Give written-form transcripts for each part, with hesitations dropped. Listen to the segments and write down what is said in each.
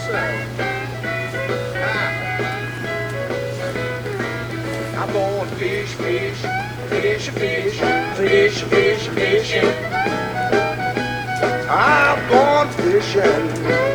I'm going fish, fish, fish, fish, fish, fish, fishing. I'm going fishing,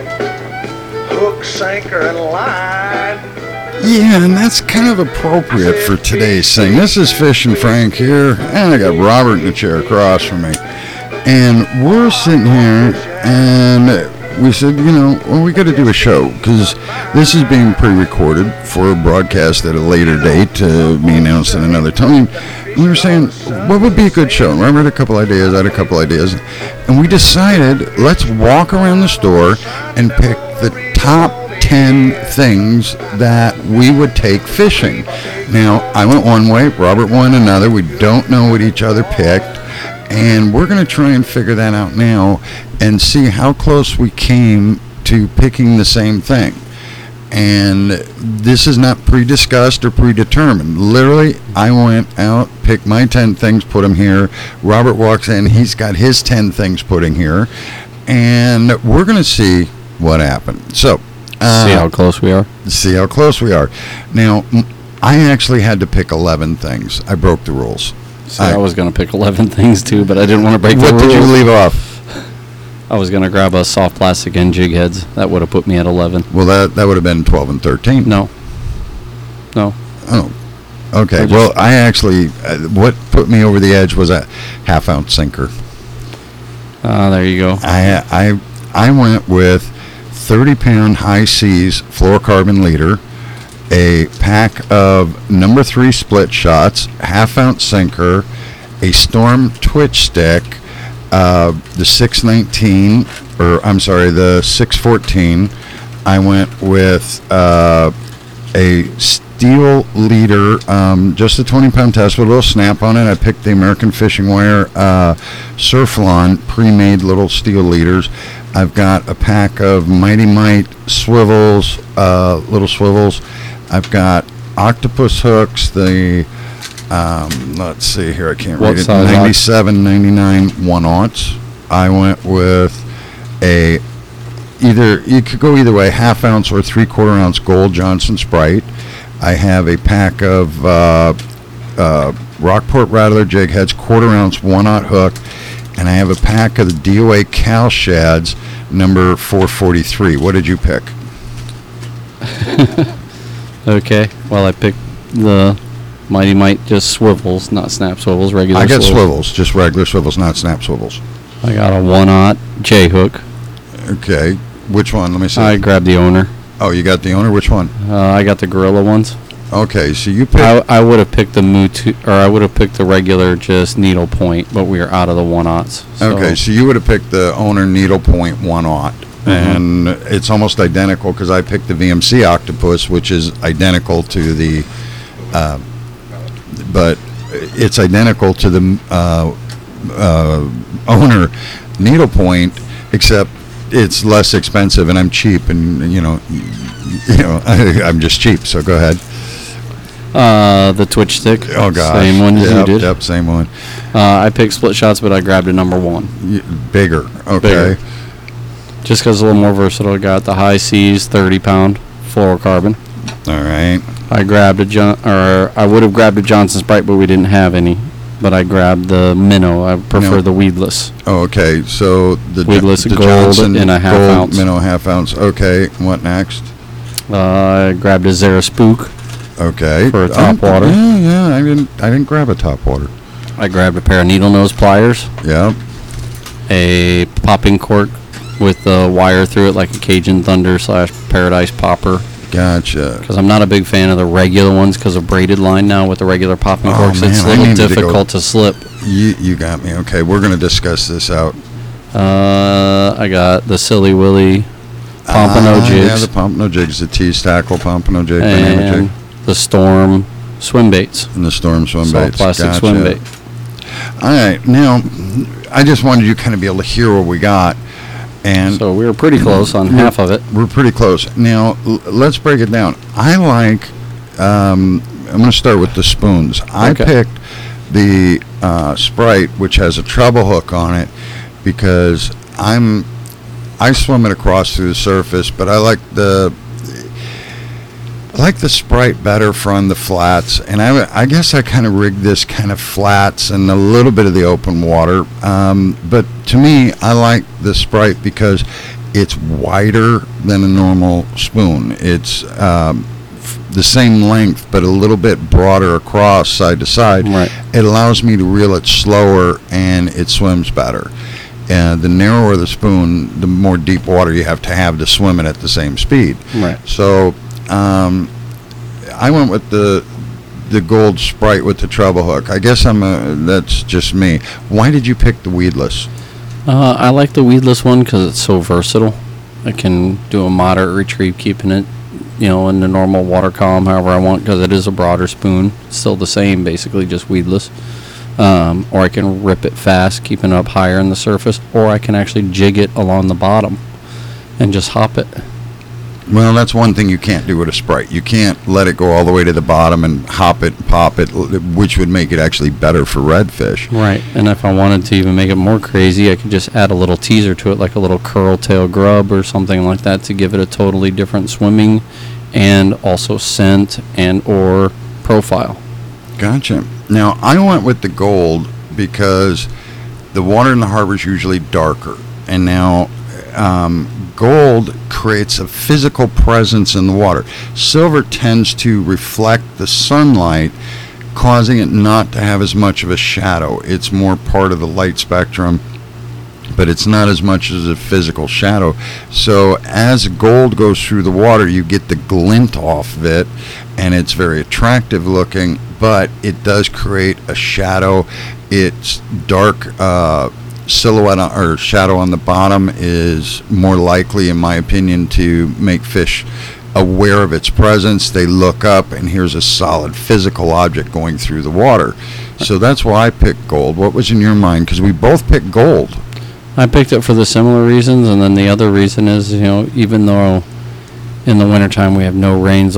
hook, sinker, and line. Yeah, and that's kind of appropriate for today's thing. This is Fishing Frank here, and I got Robert in the chair across from me. And we're sitting here, and we said, well, we got to do a show, because this is being pre-recorded for a broadcast at a later date to be announced at another time. And we were saying, what would be a good show? And Robert had a couple ideas, I had a couple ideas, and we decided, let's walk around the store and pick the top 10 things that we would take fishing. Now, I went one way, Robert went another. We don't know what each other picked, and we're going to try and figure that out now and see how close we came to picking the same thing. And this is not pre-discussed or predetermined. Literally, I went out, picked my 10 things, put them here. Robert walks in, he's got his 10 things put in here, and we're going to see what happened. So, see how close we are. See how close we are. Now, I actually had to pick 11 things. I broke the rules. See, I was going to pick 11 things too, but I didn't want to break the rules. What did you leave off? I was going to grab a soft plastic and jig heads. That would have put me at 11. Well, that would have been 12 and 13. No. Oh, okay. Well, I actually, what put me over the edge was a half-ounce sinker. There you go. I went with 30-pound high seas fluorocarbon leader, a pack of number 3 split shots, half-ounce sinker, a Storm twitch stick, the 619, the 614. I went with a steel leader, just a 20-pound test with a little snap on it. I picked the American Fishing Wire Surflon pre-made little steel leaders. I've got a pack of Mighty Mite swivels, little swivels. I've got octopus hooks, the let's see here, I can't read it, 97, 99 1/0. I went with you could go either way, half-ounce or 3/4 ounce Gold Johnson Sprite. I have a pack of Rockport Rattler jig heads, 1/4 ounce 1/0 hook, and I have a pack of the DOA Cal Shads, number 443. What did you pick? Okay, well, I picked the Mighty Mite, just swivels, not snap swivels, regular swivels. I got swivels, just regular swivels, not snap swivels. I got a 1/0 J-hook. Okay, which one? Let me see. I grabbed the owner. Oh, you got the owner? Which one? I got the Gorilla ones. Okay, so you picked... I would have picked the I would have picked the regular, just needle point, but we are out of the 1/0s. So. Okay, so you would have picked the owner needle point 1/0. And it's almost identical because I picked the VMC Octopus, which is identical to the, but it's identical to the owner needlepoint, except it's less expensive, and I'm cheap, and I'm just cheap. So go ahead. The twitch stick. Oh gosh, same one as you did. Yep, same one. I picked split shots, but I grabbed a number 1. Bigger. Okay. Bigger. Just because it's a little more versatile. I got the high seas 30-pound fluorocarbon. All right. I grabbed I would have grabbed a Johnson Sprite, but we didn't have any. But I grabbed the minnow. I prefer the weedless. Oh, okay. So the weedless the gold Johnson in a half-ounce. Minnow half-ounce. Okay. What next? I grabbed a Zara Spook. Okay. For a top water. Yeah. I didn't grab a top water. I grabbed a pair of needle nose pliers. Yeah. A popping cork with the wire through it, like a Cajun Thunder / Paradise Popper. Gotcha. Because I'm not a big fan of the regular ones because of braided line now with the regular popping corks. Man, it's a little difficult to slip. You got me. Okay, we're going to discuss this out. I got the Silly Willy Pompano jigs. Yeah, the Pompano jigs, the T-Stackle Pompano jig, and dynamic jig. the Storm swim baits. And the Storm swim Soft baits. plastic swim bait. All right, now I just wanted you to kind of be able to hear what we got. And so we were pretty close on half of it. We're pretty close. Now, let's break it down. I like, I'm going to start with the spoons. I picked the Sprite, which has a treble hook on it, because I'm I swim it across through the surface, but I like the Sprite better for on the flats, and I guess I kind of rigged this kind of flats and a little bit of the open water. But to me, I like the Sprite because it's wider than a normal spoon. It's the same length, but a little bit broader across side to side. Right. It allows me to reel it slower, and it swims better. The narrower the spoon, the more deep water you have to swim it at the same speed. Right. So I went with the Gold Sprite with the treble hook. I guess that's just me. Why did you pick the weedless? I like the weedless one because it's so versatile. I can do a moderate retrieve, keeping it, in the normal water column however I want, because it is a broader spoon. It's still the same, basically, just weedless. Or I can rip it fast, keeping it up higher in the surface, or I can actually jig it along the bottom and just hop it. Well, that's one thing you can't do with a Sprite. You can't let it go all the way to the bottom and hop it and pop it, which would make it actually better for redfish. Right, and if I wanted to even make it more crazy, I could just add a little teaser to it, like a little curl tail grub or something like that, to give it a totally different swimming and also scent and or profile. Gotcha. Now, I went with the gold because the water in the harbor is usually darker. And now gold creates a physical presence in the water. Silver tends to reflect the sunlight, causing it not to have as much of a shadow. It's more part of the light spectrum, but it's not as much as a physical shadow. So as gold goes through the water, you get the glint off of it, and it's very attractive looking, but it does create a shadow. It's dark silhouette or shadow on the bottom is more likely, in my opinion, to make fish aware of its presence. They look up, and here's a solid physical object going through the water. So that's why I picked gold. What was in your mind? Because we both picked gold. I picked it for the similar reasons, and then the other reason is, even though in the wintertime we have no rains,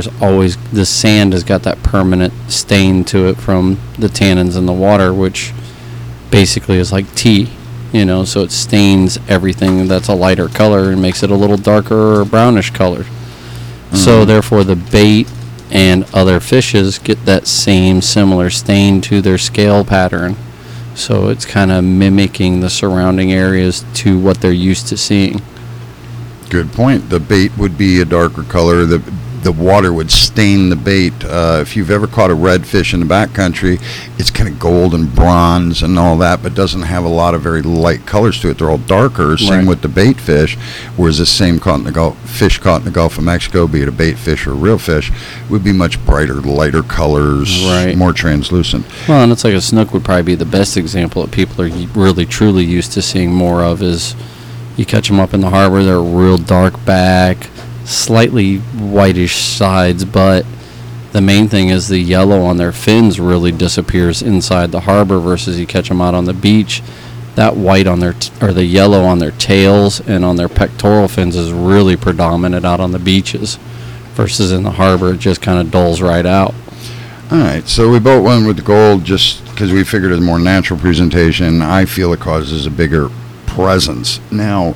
the sand has got that permanent stain to it from the tannins in the water, which basically is like tea, so it stains everything that's a lighter color and makes it a little darker or brownish colored. Mm-hmm. So therefore the bait and other fishes get that same similar stain to their scale pattern. So it's kind of mimicking the surrounding areas to what they're used to seeing. Good point. The bait would be a darker color. The water would stain the bait. If you've ever caught a redfish in the backcountry, it's kind of gold and bronze and all that, but doesn't have a lot of very light colors to it. They're all darker. Same Right. with the bait fish, whereas the same fish caught in the Gulf of Mexico, be it a bait fish or a real fish, would be much brighter, lighter colors, Right. more translucent. Well, and it's like a snook would probably be the best example that people are really truly used to seeing more of. Is you catch them up in the harbor, they're real dark back, slightly whitish sides, but the main thing is the yellow on their fins really disappears inside the harbor, versus you catch them out on the beach, that white on their or the yellow on their tails and on their pectoral fins is really predominant out on the beaches, versus in the harbor it just kind of dulls right out. All right, so we both went with the gold just because we figured it's a more natural presentation. I feel it causes a bigger presence. Now,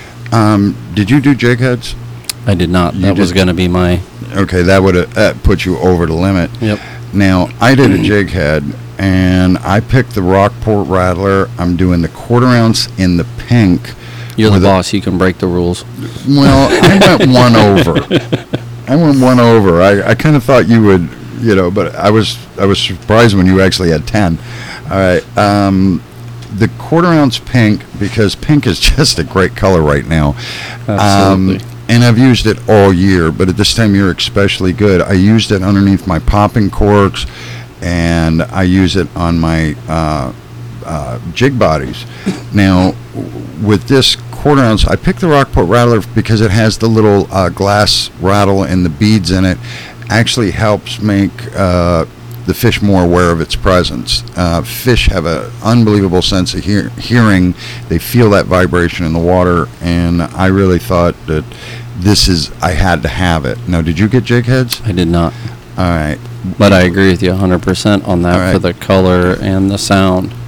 did you do jig heads? I did not. That was going to be my... Okay, that would have put you over the limit. Yep. Now, I did a jig head, and I picked the Rockport Rattler. I'm doing the 1/4 ounce in the pink. You're the with boss. You can break the rules. Well, I went one over. I kind of thought you would, but I was surprised when you actually had 10. All right. The 1/4 ounce pink, because pink is just a great color right now. Absolutely. And I've used it all year, but at this time of year especially good. I used it underneath my popping corks, and I use it on my jig bodies. Now, with this 1/4 ounce, I picked the Rockport Rattler because it has the little glass rattle and the beads in it. Actually helps make the fish more aware of its presence. Fish have an unbelievable sense of hearing. They feel that vibration in the water, and I really thought that I had to have it. Now, did you get jig heads? I did not. All right. But I agree with you 100% on that. All right. For the color and the sound.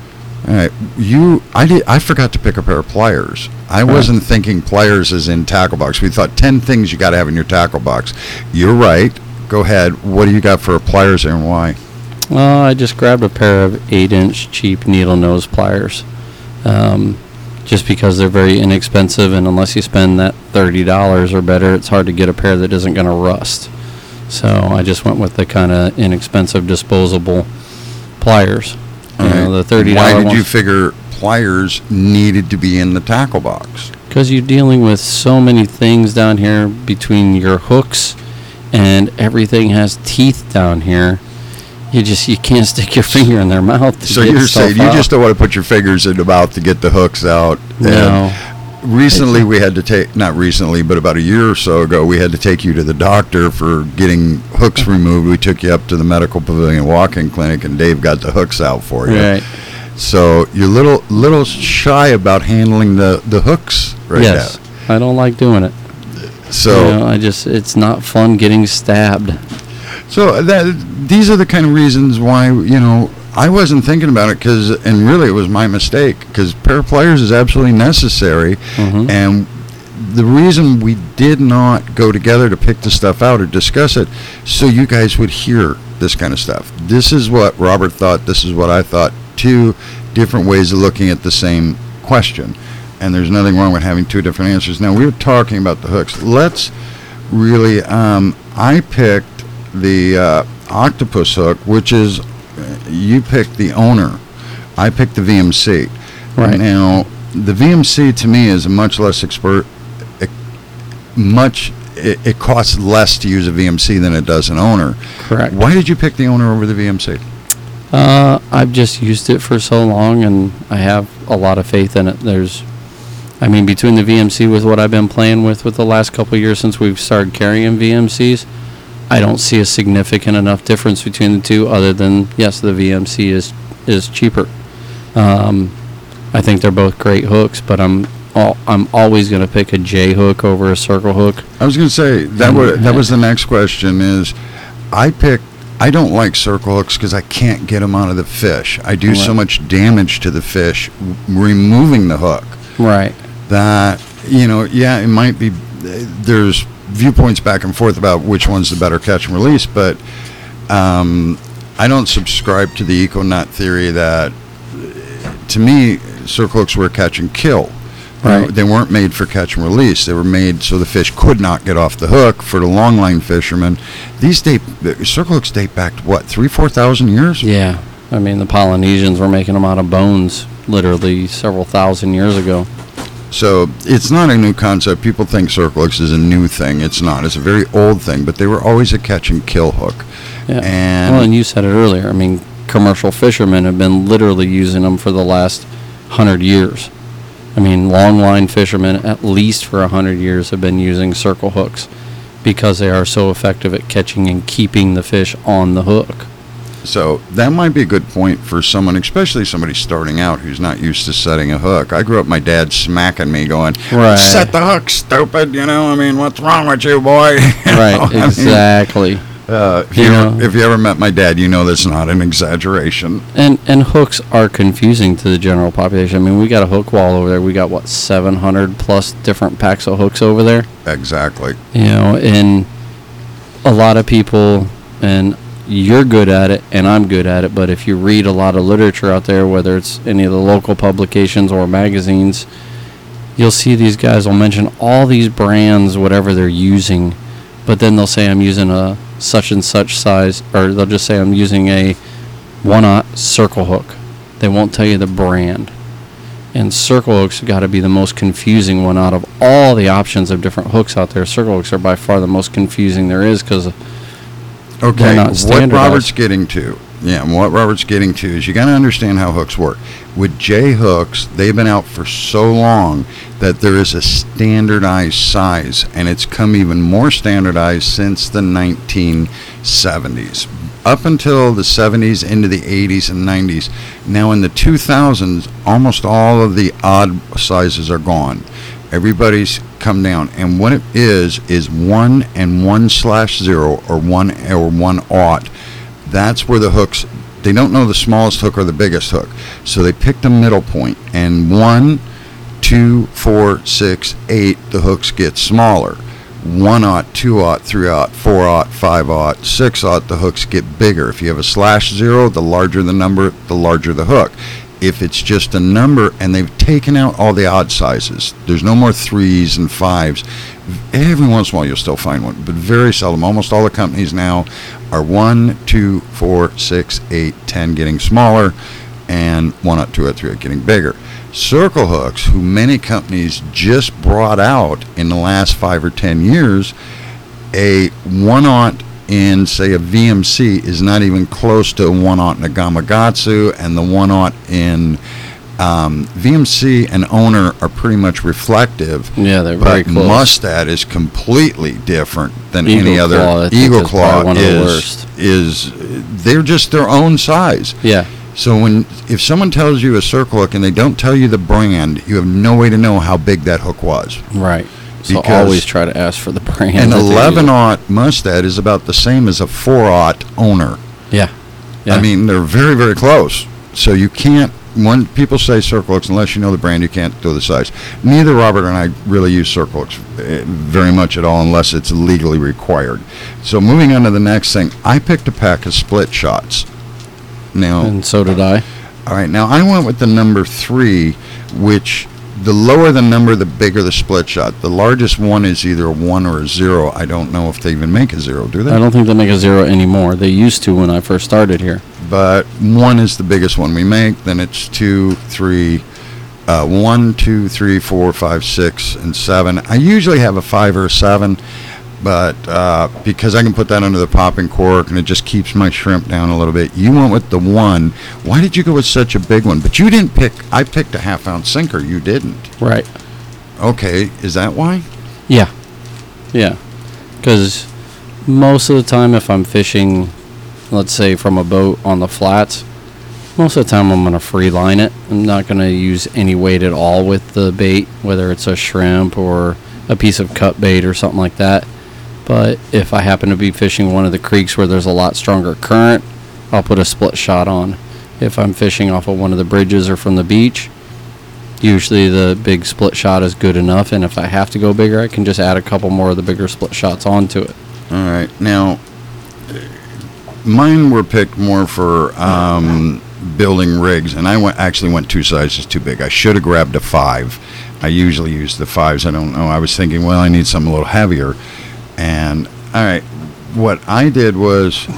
All right, I forgot to pick a pair of pliers. I wasn't thinking pliers as in tackle box. We thought 10 things you got to have in your tackle box. You're right. Go ahead. What do you got for pliers there, and why? Well, I just grabbed a pair of 8-inch cheap needle nose pliers, just because they're very inexpensive, and unless you spend that $30 or better, it's hard to get a pair that isn't going to rust. So I just went with the kind of inexpensive disposable pliers. The $30 Why did you figure pliers needed to be in the tackle box? Because you're dealing with so many things down here between your hooks, and everything has teeth down here. You can't stick your finger in their mouth. So you're saying you just don't want to put your fingers in the mouth to get the hooks out? No. Recently, we had to take, not recently, but about a year or so ago, we had to take you to the doctor for getting hooks removed. We took you up to the Medical Pavilion Walk-In Clinic, and Dave got the hooks out for you. Right. So you're little shy about handling the hooks right yes, now. I don't like doing it. So it's not fun getting stabbed. So these are the kind of reasons why, I wasn't thinking about it, and really it was my mistake, because pair of pliers is absolutely necessary. Mm-hmm. And the reason we did not go together to pick the stuff out or discuss it, so you guys would hear this kind of stuff. This is what Robert thought, this is what I thought, two different ways of looking at the same question. And there's nothing wrong with having two different answers. Now, we were talking about the hooks. Let's really, I picked the octopus hook, which is, you picked the owner. I picked the VMC. Right. Now, the VMC to me is a much less it costs less to use a VMC than it does an owner. Correct. Why did you pick the owner over the VMC? I've just used it for so long, and I have a lot of faith in it. Between the VMC with what I've been playing with the last couple of years since we've started carrying VMCs, I don't see a significant enough difference between the two, other than, yes, the VMC is cheaper. I think they're both great hooks, but I'm always going to pick a J hook over a circle hook. I was going to say that was the next question. Is I don't like circle hooks because I can't get them out of the fish. I do so much damage to the fish removing the hook. Right. That it might be. There's viewpoints back and forth about which one's the better catch and release, but I don't subscribe to the Econut theory that, to me, circle hooks were a catch and kill. Right. They weren't made for catch and release. They were made so the fish could not get off the hook for the longline fishermen. Circle hooks date back to what, 3,000-4,000 years? Yeah. The Polynesians were making them out of bones literally several thousand years ago. So it's not a new concept. People think circle hooks is a new thing. It's not. It's a very old thing, but they were always a catch and kill hook. Yeah. And you said it earlier. Commercial fishermen have been literally using them for the last 100 years. Long line fishermen, at least for 100 years, have been using circle hooks because they are so effective at catching and keeping the fish on the hook. So that might be a good point for someone, especially somebody starting out who's not used to setting a hook. I grew up, my dad smacking me going, right, set the hook, stupid, what's wrong with you, boy? Right, exactly. If you ever met my dad, that's not an exaggeration. And hooks are confusing to the general population. We got a hook wall over there. We got, 700 plus different packs of hooks over there? Exactly. And a lot of people, and you're good at it and I'm good at it, but if you read a lot of literature out there, whether it's any of the local publications or magazines, you'll see these guys will mention all these brands, whatever they're using, but then they'll say I'm using a such and such size, or they'll just say I'm using a 1/0 circle hook. They won't tell you the brand. And circle hooks got to be the most confusing one out of all the options of different hooks out there. Circle hooks are by far the most confusing there is because okay, not what Robert's getting to is you got to understand how hooks work. With J hooks, they've been out for so long that there is a standardized size, and it's come even more standardized since the 1970s. Up until the 70s, into the 80s and 90s. Now in the 2000s, almost all of the odd sizes are gone. Everybody's come down, and what it is 1 and 1/0 or 1/0. That's where the hooks they don't know the smallest hook or the biggest hook. So they picked a middle point, and 1, 2, 4, 6, 8, the hooks get smaller. 1/0, 2/0, 3/0, 4/0, 5/0, 6/0, the hooks get bigger. If you have a /0, the larger the number, the larger the hook. If it's just a number, and they've taken out all the odd sizes, there's no more 3s and 5s. Every once in a while you'll still find one, but very seldom. Almost all the companies now are 1, 2, 4, 6, 8, 10 getting smaller, and 1/0, 2/0, 3/0 getting bigger. Circle hooks, who many companies just brought out in the last 5 or 10 years, a 1/0 in, say, a VMC is not even close to a 1/0 in a Gamakatsu, and the 1/0 in VMC and Owner are pretty much reflective. Yeah, they're very but close. Mustad is completely different than Eagle any other. Claw, I think, Eagle is Claw probably one of the worst. is they're just their own size. Yeah. So if someone tells you a circle hook and they don't tell you the brand, you have no way to know how big that hook was. Right. So Because- always try to ask for the brand. An that they use. 11/0 Mustad is about the same as a 4/0 Owner. Yeah. Yeah. I mean, they're very, very close. So you can't, when people say circle hooks, unless you know the brand, you can't do the size. Neither Robert and I really use circle hooks very much at all, unless it's legally required. So moving on to the next thing, I picked a pack of split shots. Now, And so did I. all right, now I went with the number 3, which the lower the number, the bigger the split shot. The largest one is either a 1 or a 0. I don't know if they even make a 0, do they? I don't think they make a 0 anymore. They used to when I first started here. But 1 is the biggest one we make. Then it's 2, 3, 1, 2, 3, 4, 5, 6, and 7. I usually have a 5 or a 7, but because I can put that under the popping cork and it just keeps my shrimp down a little bit. You went with the 1. Why did you go with such a big one? But you didn't pick. I picked a half-ounce sinker. You didn't. Right. Okay, is that why? Yeah. Yeah. Because most of the time, if I'm fishing, let's say from a boat on the flats, most of the time I'm going to free line it. I'm not going to use any weight at all with the bait, whether it's a shrimp or a piece of cut bait or something like that. But if I happen to be fishing one of the creeks where there's a lot stronger current, I'll put a split shot on. If I'm fishing off of one of the bridges or from the beach, usually the big split shot is good enough, and if I have to go bigger, I can just add a couple more of the bigger split shots onto it. All right. Now, mine were picked more for building rigs, and I actually went 2 sizes too big. I should have grabbed a 5. I usually use the 5s. I don't know. I was thinking, well, I need something a little heavier. And, all right, what I did was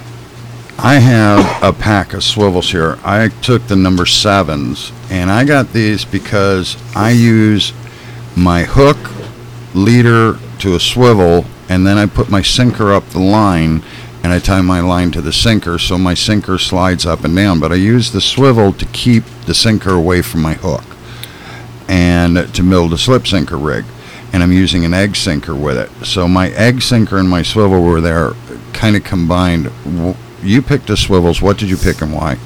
I have a pack of swivels here. I took the number 7s, and I got these because I use my hook leader to a swivel, and then I put my sinker up the line, and I tie my line to the sinker, so my sinker slides up and down. But I use the swivel to keep the sinker away from my hook and to build a slip sinker rig. And I'm using an egg sinker with it. So my egg sinker and my swivel were there kind of combined. You picked the swivels. What did you pick and why?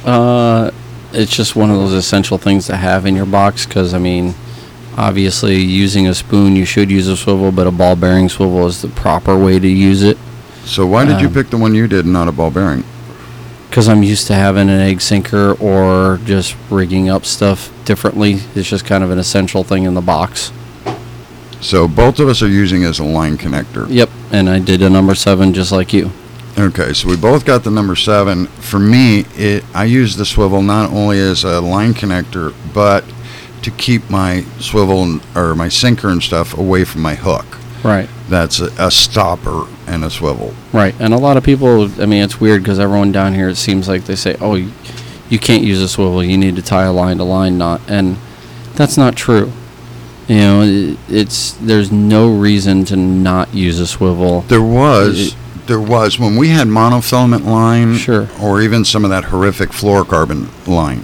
It's just one of those essential things to have in your box because, I mean, obviously using a spoon, you should use a swivel, but a ball bearing swivel is the proper way to use it. So why did you pick the one you did and not a ball bearing? Because I'm used to having an egg sinker or just rigging up stuff differently. It's just kind of an essential thing in the box. So both of us are using it as a line connector. Yep, and I did a number 7 just like you. Okay, so we both got the number 7. For me, I use the swivel not only as a line connector, but to keep my swivel or my sinker and stuff away from my hook. Right. That's a stopper and a swivel. Right, and a lot of people, I mean, it's weird because everyone down here, it seems like they say, oh, you can't use a swivel, you need to tie a line-to-line knot, and that's not true. You know, there's no reason to not use a swivel. There was when we had monofilament line, Sure. or even some of that horrific fluorocarbon line.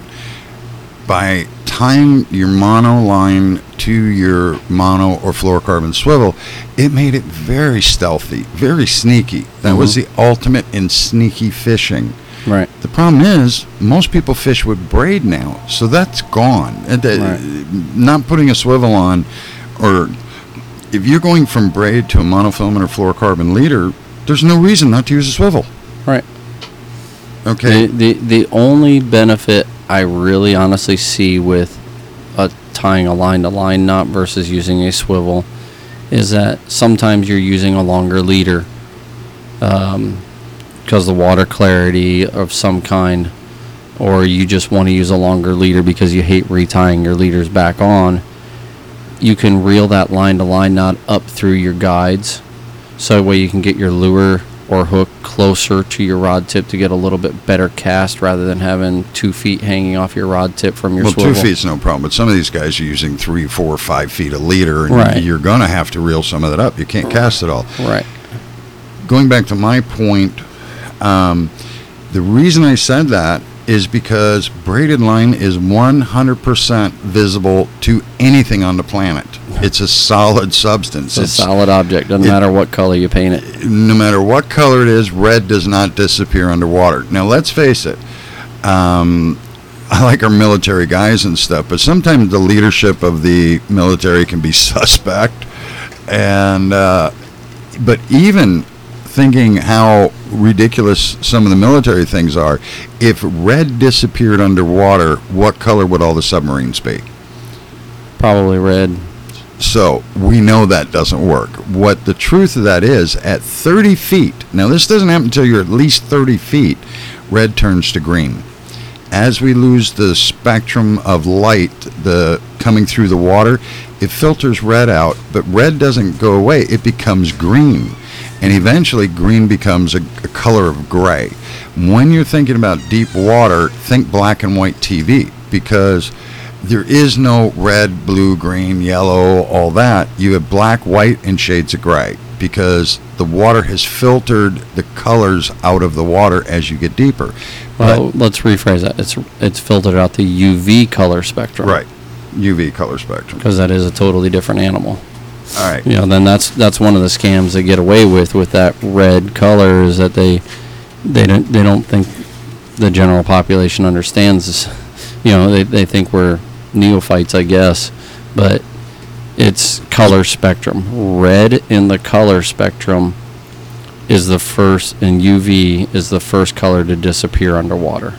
By tying your mono line to your mono or fluorocarbon swivel, it made it very stealthy, very sneaky. That was the ultimate in sneaky fishing. Right. The problem is, most people fish with braid now, so that's gone. Right. Not putting a swivel on, or if you're going from braid to a monofilament or fluorocarbon leader, there's no reason not to use a swivel. Right. Okay. The only benefit I really honestly see with tying a line-to-line knot versus using a swivel is that sometimes you're using a longer leader because the water clarity of some kind, or you just want to use a longer leader because you hate retying your leaders back on. You can reel that line-to-line knot up through your guides, so that way you can get your lure or hook closer to your rod tip to get a little bit better cast rather than having 2 feet hanging off your rod tip from your swivel. 2 feet's no problem, but some of these guys are using 3, 4, 5 feet a leader, and Right. you're going to have to reel some of that up. You can't cast it all. Right. Going back to my point, the reason I said that is because braided line is 100% visible to anything on the planet. It's a solid substance. It's a solid object. Doesn't matter what color you paint it. No matter what color it is, red does not disappear underwater. Now, let's face it. I like our military guys and stuff, but sometimes the leadership of the military can be suspect. And but even thinking how ridiculous some of the military things are, if red disappeared underwater, what color would all the submarines be? Probably red. So we know that doesn't work. What the truth of that is, at 30 feet, now this doesn't happen until you're at least 30 feet, red turns to green. As we lose the spectrum of light coming through the water, it filters red out, but red doesn't go away. It becomes green. And eventually green becomes a color of gray. When you're thinking about deep water, think black and white TV, because there is no red, blue, green, yellow, all that. You have black, white, and shades of gray, because the water has filtered the colors out of the water as you get deeper. Well, let's rephrase that. It's filtered out the UV color spectrum. Right. UV color spectrum. Because that is a totally different animal. All right. You know, then that's one of the scams they get away with that red color, is that they don't think the general population understands this. You know, they think we're neophytes, I guess, but it's color spectrum. Red in the color spectrum is the first, and UV is the first color to disappear underwater.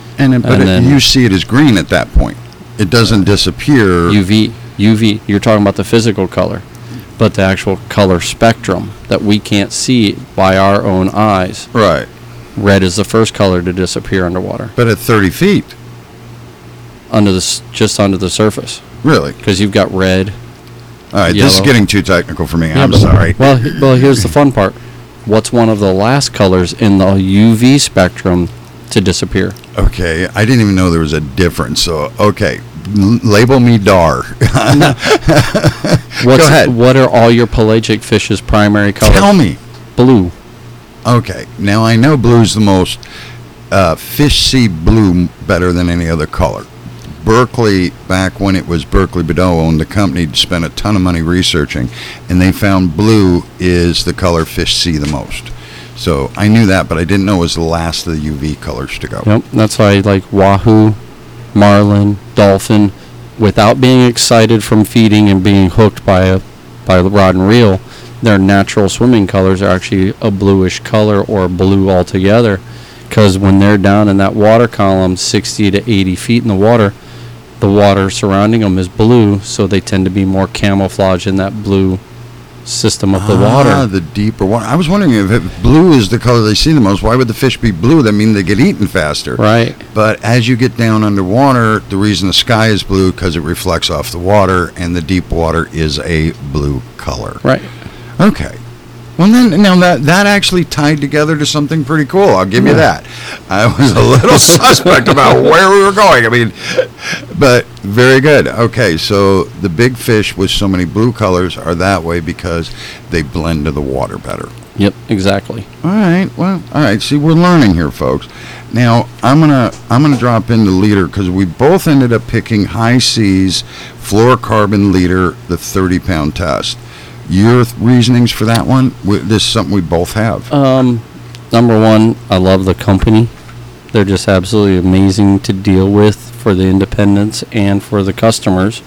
You see it as green at that point. It doesn't disappear. UV, you're talking about the physical color, but the actual color spectrum that we can't see by our own eyes. Right. Red is the first color to disappear underwater. But at 30 feet. Just under the surface. Really? Because you've got red. All right, yellow. this is getting too technical for me. Yeah, I'm sorry. Well, here's the fun part. What's one of the last colors in the UV spectrum to disappear? Okay, I didn't even know there was a difference. So, okay, label me Dar. Go ahead. What are all your pelagic fish's primary colors? Tell me. Blue. Okay, now I know blue's the most. Fish see blue better than any other color. Berkeley, back when it was Berkeley Bedeau owned the company, spent a ton of money researching, and they found blue is the color fish see the most. So I knew that, but I didn't know it was the last of the UV colors to go. Yep, that's why I like wahoo, marlin, dolphin, without being excited from feeding and being hooked by the rod and reel, their natural swimming colors are actually a bluish color or blue altogether, because when they're down in that water column 60 to 80 feet in the water surrounding them is blue, so they tend to be more camouflaged in that blue system of the water. The deeper water. I was wondering if blue is the color they see the most, why would the fish be blue? That means they get eaten faster. Right. But as you get down underwater, the reason the sky is blue because it reflects off the water, and the deep water is a blue color. Right. Okay. Well, then, now that actually tied together to something pretty cool. I'll give you that. I was a little suspect about where we were going. I mean, but very good. Okay, so the big fish with so many blue colors are that way because they blend to the water better. Yep, exactly. All right. Well, all right. See, we're learning here, folks. Now, I'm gonna drop in the leader because we both ended up picking High Seas fluorocarbon leader, the 30-pound test. Your reasonings for that one? This is something we both have. Number one, I love the company. They're just absolutely amazing to deal with for the independents and for the customers.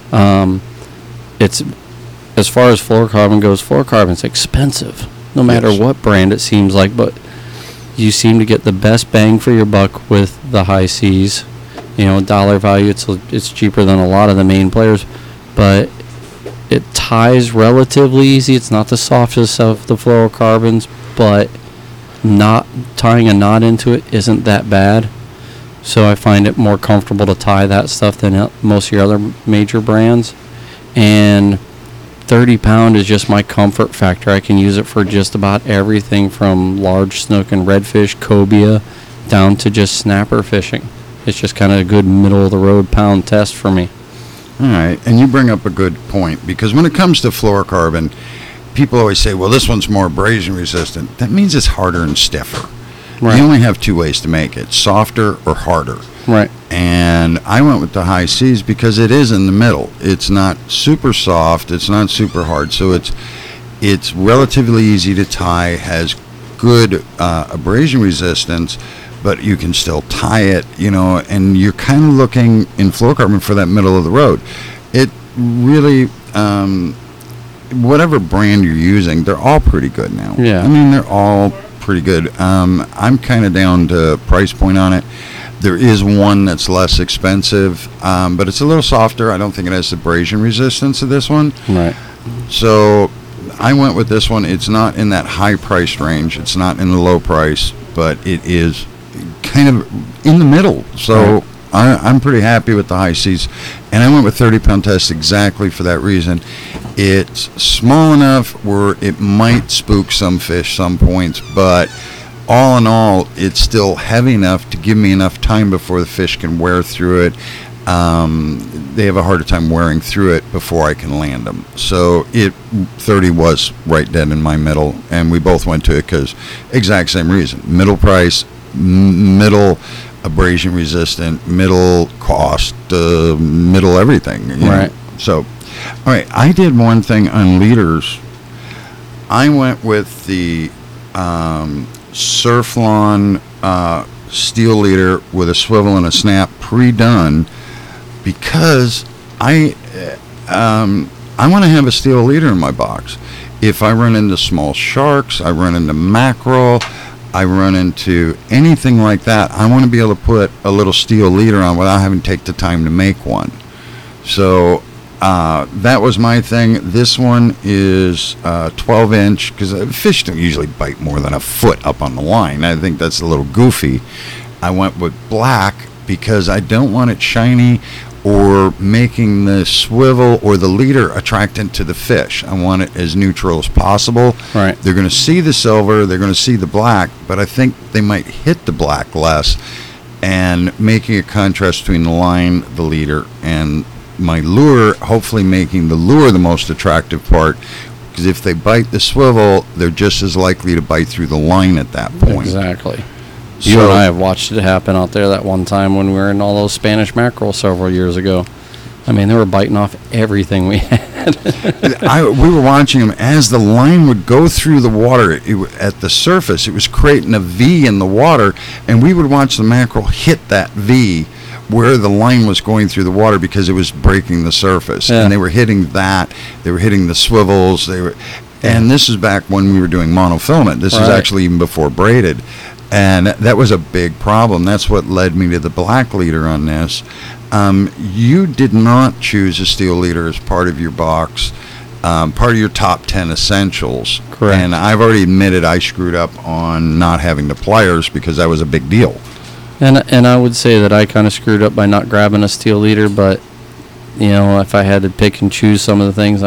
It's, as far as fluorocarbon goes, fluorocarbon's expensive, no matter what brand it seems like. But you seem to get the best bang for your buck with the high seas. Dollar value, it's cheaper than a lot of the main players, but it ties relatively easy. It's not the softest of the fluorocarbons, but not tying a knot into it isn't that bad. So I find it more comfortable to tie that stuff than most of your other major brands. And 30 pound is just my comfort factor. I can use it for just about everything from large snook and redfish, cobia, down to just snapper fishing. It's just kind of a good middle of the road pound test for me. All right, and you bring up a good point, because when it comes to fluorocarbon, people always say, well, this one's more abrasion resistant. That means it's harder and stiffer. Right. You only have two ways to make it, softer or harder. Right. And I went with the high seas because it is in the middle. It's not super soft, it's not super hard, so it's relatively easy to tie, has good abrasion resistance, but you can still tie it, and you're kind of looking in fluorocarbon for that middle of the road. It really, whatever brand you're using, they're all pretty good now. Yeah. I mean, they're all pretty good. I'm kind of down to price point on it. There is one that's less expensive, but it's a little softer. I don't think it has the abrasion resistance of this one. Right. So I went with this one. It's not in that high price range. It's not in the low price, but it is kind of in the middle. So I'm pretty happy with the high seas. And I went with 30 pound test exactly for that reason. It's small enough where it might spook some fish some points, but all in all, it's still heavy enough to give me enough time before the fish can wear through it. They have a harder time wearing through it before I can land them. So 30 was right dead in my middle, and we both went to it because exact same reason. Middle price, middle abrasion resistant, middle cost, middle everything. Right. So, all right, I did one thing on leaders. I went with the Surflon steel leader with a swivel and a snap pre-done, because I want to have a steel leader in my box. If I run into small sharks, I run into mackerel, I run into anything like that, I want to be able to put a little steel leader on without having to take the time to make one. So that was my thing. This one is 12 inch, because fish don't usually bite more than a foot up on the line. I think that's a little goofy. I went with black because I don't want it shiny or making the swivel or the leader attractant to the fish. I want it as neutral as possible. Right. They're going to see the silver, they're going to see the black, but I think they might hit the black less, and making a contrast between the line, the leader, and my lure, hopefully making the lure the most attractive part, because if they bite the swivel, they're just as likely to bite through the line at that point. Exactly. You and I have watched it happen out there that one time when we were in all those Spanish mackerel several years ago. I mean, they were biting off everything we had. We were watching them as the line would go through the water at the surface. It was creating a V in the water, and we would watch the mackerel hit that V where the line was going through the water because it was breaking the surface. Yeah. And they were hitting that. They were hitting the swivels. And this is back when we were doing monofilament. This is actually even before braided. And that was a big problem. That's what led me to the black leader on this. You did not choose a steel leader as part of your box, part of your top 10 essentials. Correct. And I've already admitted I screwed up on not having the pliers, because that was a big deal. And I would say that I kind of screwed up by not grabbing a steel leader, but if I had to pick and choose some of the things,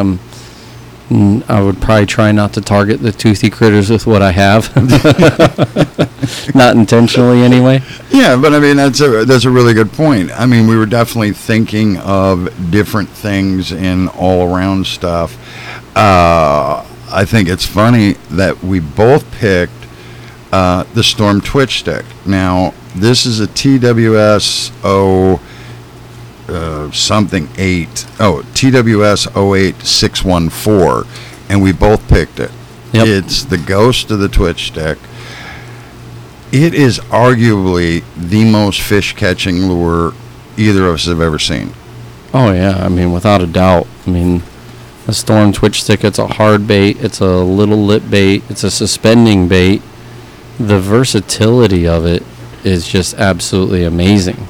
I would probably try not to target the toothy critters with what I have. Not intentionally, anyway. Yeah, but I mean, that's a really good point. I mean, we were definitely thinking of different things in all-around stuff. I think it's funny that we both picked the Storm Twitch Stick. Now, this is a TWS something 8. Oh, TWS 08614, and we both picked it. Yep. It's the ghost of the Twitch Stick. It is arguably the most fish catching lure either of us have ever seen. Oh yeah, I mean, without a doubt. I mean, a Storm Twitch Stick, it's a hard bait, it's a little lip bait, it's a suspending bait. the versatility of it is just absolutely amazing.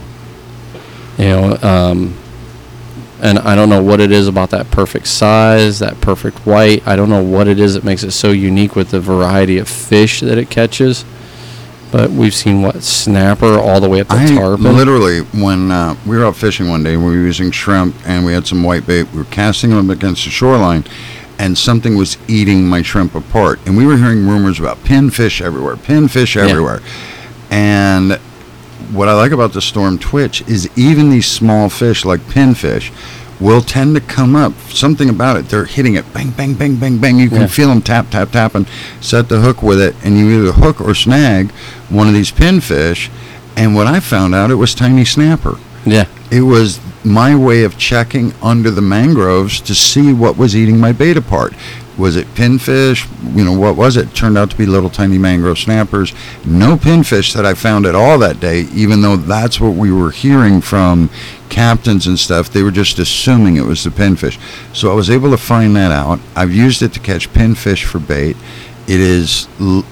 And I don't know what it is about that perfect size, that perfect white. I don't know what it is that makes it so unique with the variety of fish that it catches. But we've seen, snapper all the way up to tarpon. Literally, when we were out fishing one day, we were using shrimp, and we had some white bait. We were casting them against the shoreline, and something was eating my shrimp apart. And we were hearing rumors about pinfish everywhere. And what I like about the Storm Twitch is even these small fish like pinfish will tend to come up. Something about it. They're hitting it. Bang, bang, bang, bang, bang. You can feel them tap, tap, tap, and set the hook with it. And you either hook or snag one of these pinfish. And what I found out, it was tiny snapper. Yeah. It was my way of checking under the mangroves to see what was eating my bait apart. Was it pinfish? What was it? Turned out to be little tiny mangrove snappers. No pinfish that I found at all that day, even though that's what we were hearing from captains and stuff. They were just assuming it was the pinfish. So I was able to find that out. I've used it to catch pinfish for bait. It is,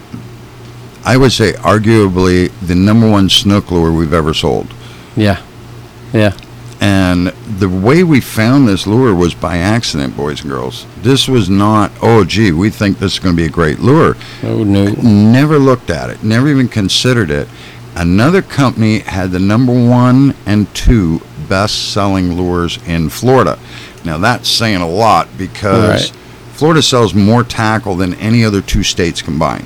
I would say, arguably the number one snook lure we've ever sold. Yeah. Yeah. And the way we found this lure was by accident, boys and girls. This was not, we think this is going to be a great lure. Oh, no. Never looked at it, never even considered it. Another company had the number 1 and 2 best-selling lures in Florida. Now, that's saying a lot because Florida sells more tackle than any other 2 states combined.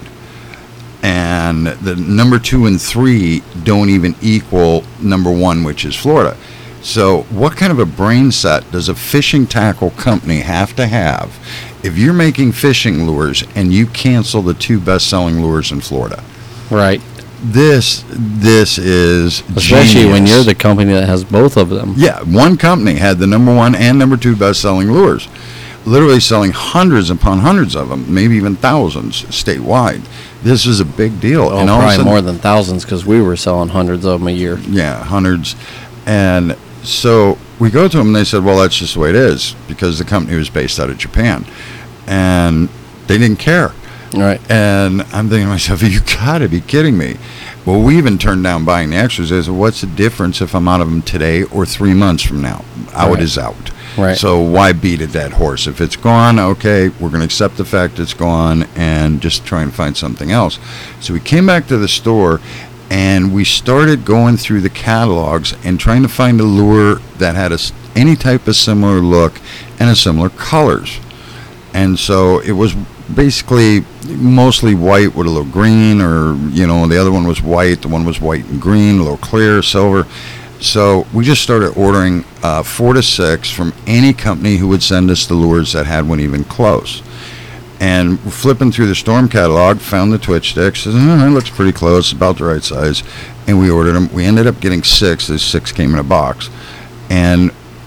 And the number 2 and 3 don't even equal number 1, which is Florida. So what kind of a brain set does a fishing tackle company have to have if you're making fishing lures and you cancel the 2 best-selling lures in Florida? Right. This is especially genius. When you're the company that has both of them. Yeah, one company had the number 1 and number 2 best-selling lures, literally selling hundreds upon hundreds of them, maybe even thousands statewide. This is a big deal. Oh, and probably more than thousands because we were selling hundreds of them a year. Yeah, hundreds. And so we go to them, and they said, well, that's just the way it is, because the company was based out of Japan. And they didn't care. Right. And I'm thinking to myself, you got to be kidding me. Well, we even turned down buying the extras. They said, what's the difference if I'm out of them today or 3 months from now? Out is out. Right. So why beat a dead horse? If it's gone, okay, we're going to accept the fact it's gone and just try and find something else. So we came back to the store, and we started going through the catalogs and trying to find a lure that had any type of similar look and a similar colors. And so it was basically mostly white with a little green, or, the other one was white, the one was white and green, a little clear, silver. So we just started ordering 4 to 6 from any company who would send us the lures that had one even close. And flipping through the Storm catalog, found the Twitch sticks. Says, it looks pretty close, about the right size. And we ordered them. We ended up getting 6. Those 6 came in a box. And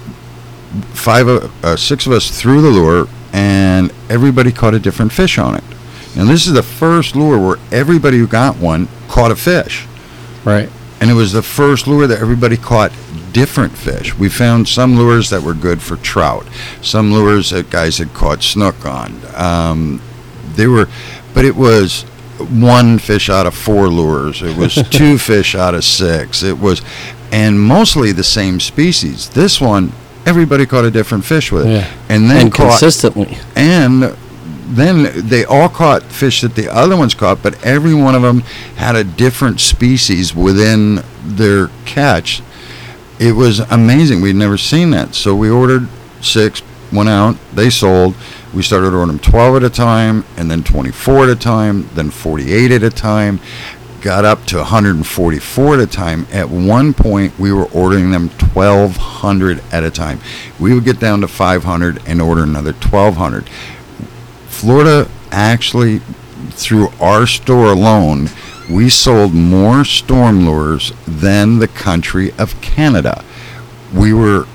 6 of us threw the lure, and everybody caught a different fish on it. And this is the first lure where everybody who got one caught a fish. Right. And it was the first lure that everybody caught different fish. We found some lures that were good for trout, some lures that guys had caught snook on. But it was 1 fish out of 4 lures. It was 2 fish out of 6. It was, and mostly the same species. This one, everybody caught a different fish with it, and then consistently. And then they all caught fish that the other ones caught, but every one of them had a different species within their catch. It was amazing. We'd never seen that. So we ordered 6, went out, they sold. We started ordering 12 at a time, and then 24 at a time, then 48 at a time, got up to 144 at a time. At one point, we were ordering them 1,200 at a time. We would get down to 500 and order another 1,200. Florida, actually, through our store alone, we sold more storm lures than the country of Canada. We were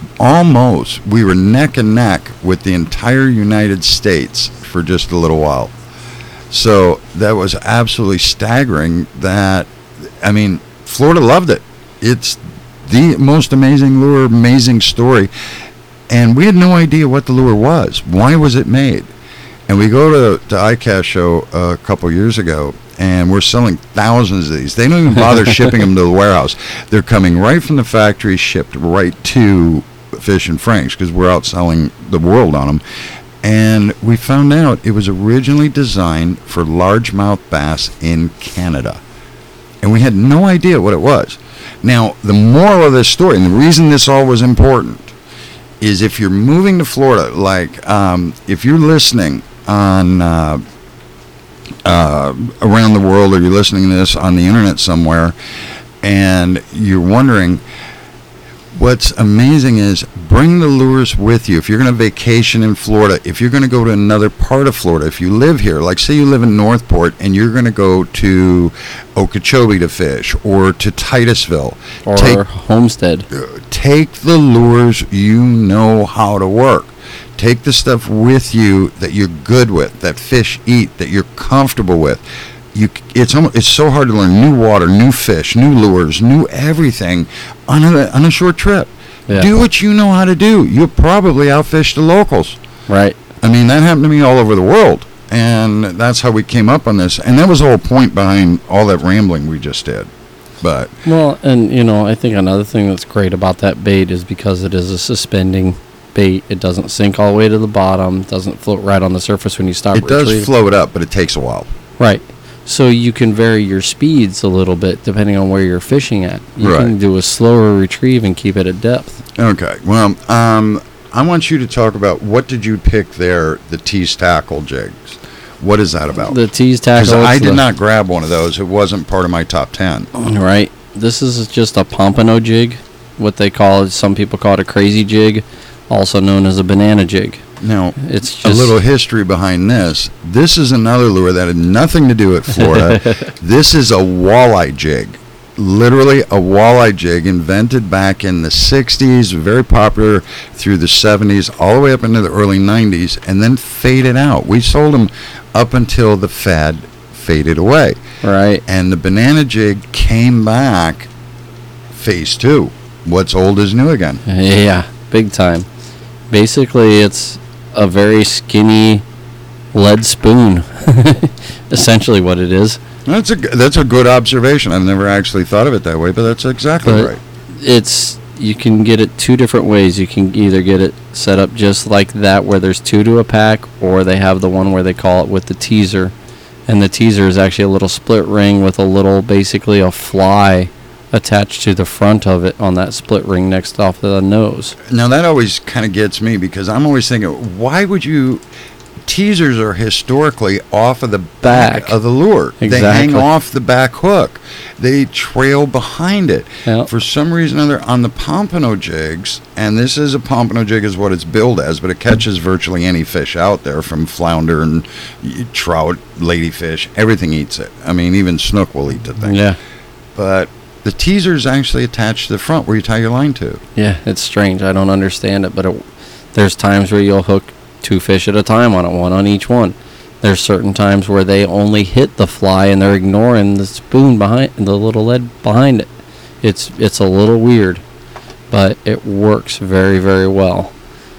neck and neck with the entire United States for just a little while. So that was absolutely staggering. Florida loved it. It's the most amazing lure, amazing story. And we had no idea what the lure was. Why was it made? And we go to ICAST show a couple years ago, and we're selling thousands of these. They don't even bother shipping them to the warehouse. They're coming right from the factory, shipped right to Fish and Frank's, because we're outselling the world on them. And we found out it was originally designed for largemouth bass in Canada. And we had no idea what it was. Now, the moral of this story, and the reason this all was important, is if you're moving to Florida, like if you're listening on around the world, or you're listening to this on the internet somewhere, and you're wondering, what's amazing is bring the lures with you. If you're going to vacation in Florida, if you're going to go to another part of Florida, if you live here, like say you live in Northport and you're going to go to Okeechobee to fish, or to Titusville, or Homestead, take the lures you know how to work. Take the stuff with you that you're good with, that fish eat, that you're comfortable with. It's so hard to learn new water, new fish, new lures, new everything on a short trip. Yeah. Do what you know how to do. You'll probably outfish the locals. Right. I mean, that happened to me all over the world, and that's how we came up on this. And that was the whole point behind all that rambling we just did. But well, and I think another thing that's great about that bait is because it is a suspending bait. It doesn't sink all the way to the bottom. Doesn't float right on the surface when you stop. It does float up, but it takes a while. Right. So you can vary your speeds a little bit depending on where you're fishing at. You can do a slower retrieve and keep it at depth. Okay. Well, I want you to talk about, what did you pick there, the tease tackle jigs? What is that about? The tease tackle. Because I did not grab one of those. It wasn't part of my top 10. Right. This is just a pompano jig. What they call it, some people call it a crazy jig, also known as a banana jig. Now, it's just a little history behind this. This is another lure that had nothing to do with Florida. This is a walleye jig. Literally a walleye jig, invented back in the 60s, very popular through the 70s, all the way up into the early 90s, and then faded out. We sold them up until the fad faded away. Right. And the banana jig came back, phase 2. What's old is new again. Yeah, big time. Basically, it's a very skinny lead spoon. Essentially what it is. That's a good observation. I've never actually thought of it that way, but that's exactly right. You can get it two different ways. You can either get it set up just like that, where there's 2 to a pack, or they have the one where they call it with the teaser. And the teaser is actually a little split ring with basically a fly attached to the front of it on that split ring next off the nose. Now that always kind of gets me, because I'm always thinking, why would you... Teasers are historically off of the back of the lure. Exactly. They hang off the back hook. They trail behind it. Yep. For some reason or other, on the pompano jigs, and this is a pompano jig is what it's billed as, but it catches virtually any fish out there, from flounder and trout, ladyfish, everything eats it. I mean, even snook will eat the thing. Yeah. But the teaser is actually attached to the front where you tie your line to. Yeah, it's strange. I don't understand it, but there's times where you'll hook 2 fish at a time on it, 1 on each one. There's certain times where they only hit the fly and they're ignoring the spoon behind, the little lead behind it. It's a little weird, but it works very, very well.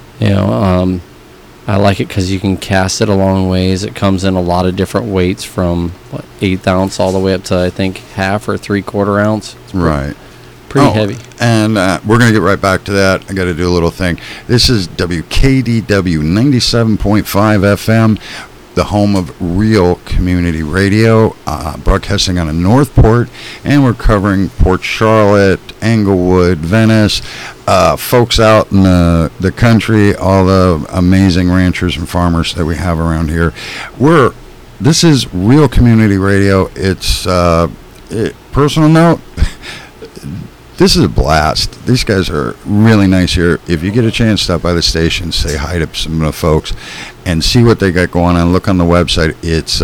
I like it because you can cast it a long ways. It comes in a lot of different weights, from 1/8 ounce all the way up to, I think, 1/2 or 3/4 ounce. Right. Pretty heavy. And we're going to get right back to that. I got to do a little thing. This is WKDW 97.5 FM, the home of Real Community Radio, broadcasting out of Northport, and we're covering Port Charlotte, Englewood, Venice, folks out in the country, all the amazing ranchers and farmers that we have around here. This is Real Community Radio. It's personal note. This is a blast. These guys are really nice here. If you get a chance, stop by the station, say hi to some of the folks, and see what they got going on. Look on the website. It's